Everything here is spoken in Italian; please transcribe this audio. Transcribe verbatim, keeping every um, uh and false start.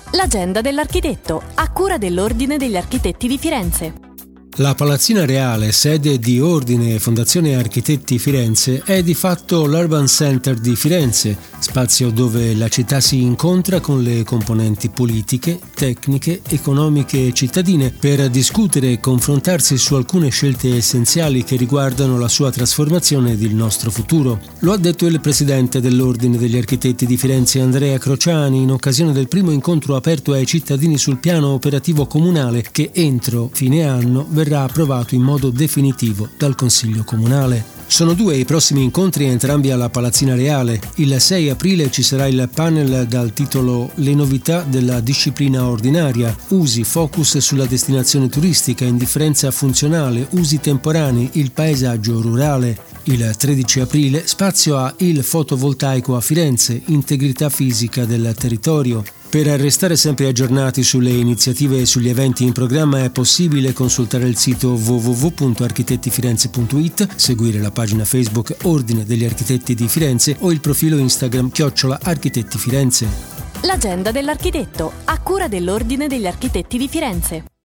L'agenda dell'architetto, a cura dell'Ordine degli Architetti di Firenze. La Palazzina Reale, sede di Ordine e Fondazione Architetti Firenze, è di fatto l'Urban Center di Firenze, spazio dove la città si incontra con le componenti politiche, tecniche, economiche e cittadine per discutere e confrontarsi su alcune scelte essenziali che riguardano la sua trasformazione ed il nostro futuro. Lo ha detto il presidente dell'Ordine degli Architetti di Firenze, Andrea Crociani, in occasione del primo incontro aperto ai cittadini sul piano operativo comunale che entro fine anno verrà approvato in modo definitivo dal Consiglio Comunale. Sono due i prossimi incontri, entrambi alla Palazzina Reale. Il sei aprile ci sarà il panel dal titolo Le novità della disciplina ordinaria, usi, focus sulla destinazione turistica, indifferenza funzionale, usi temporanei, il paesaggio rurale. Il tredici aprile spazio a Il fotovoltaico a Firenze, integrità fisica del territorio. Per restare sempre aggiornati sulle iniziative e sugli eventi in programma è possibile consultare il sito w w w punto architettifirenze punto it, seguire la pagina Facebook Ordine degli Architetti di Firenze o il profilo Instagram chiocciola Architetti Firenze. L'agenda dell'architetto, a cura dell'Ordine degli Architetti di Firenze.